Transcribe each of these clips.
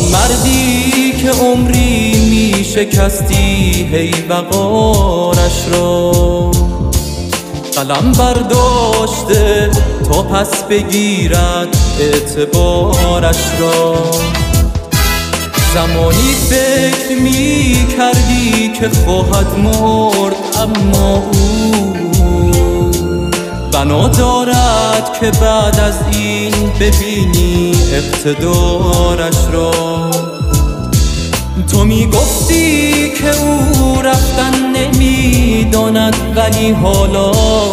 مردی که عمری می شکستی هی وقارش را، قلم برداشته تا پس بگیرد اعتبارش را. زمانی فکر می کردی که خواهد مرد، اما او بنا دارد که بعد از این ببینی اقتدارش را. تو می گفتی که او رفتن نمی داند، ولی حالا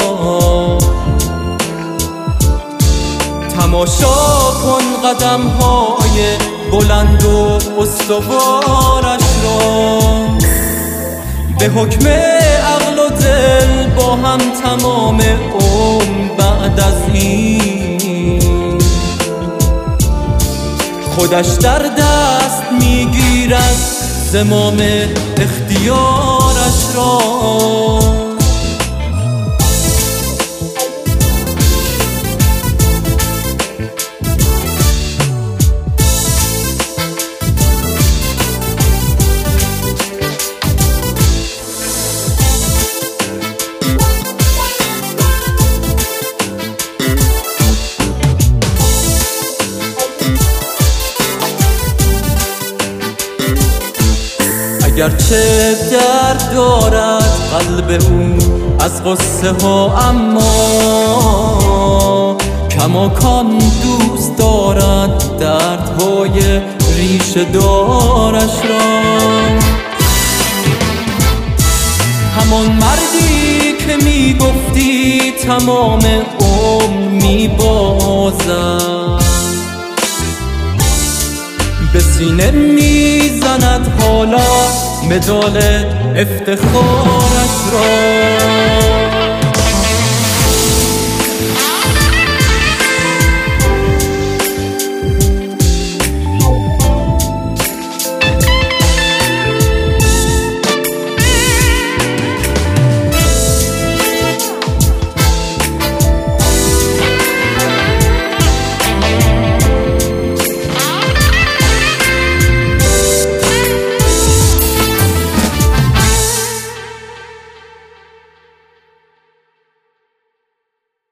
تماشا کن قدم های بلند و استوارش را. به حکم عقل و دل با هم تمام عمر بعد از این خودش در دست میگیرد زمام اختیارش را. گرچه درد دارد قلب او از غصه ها، اما کماکان دوست دارد دردهای ریشه دارش را. همان مردی که می گفتی تمام عمر می بازد، به سینه میزند حالا مدال افتخارش را.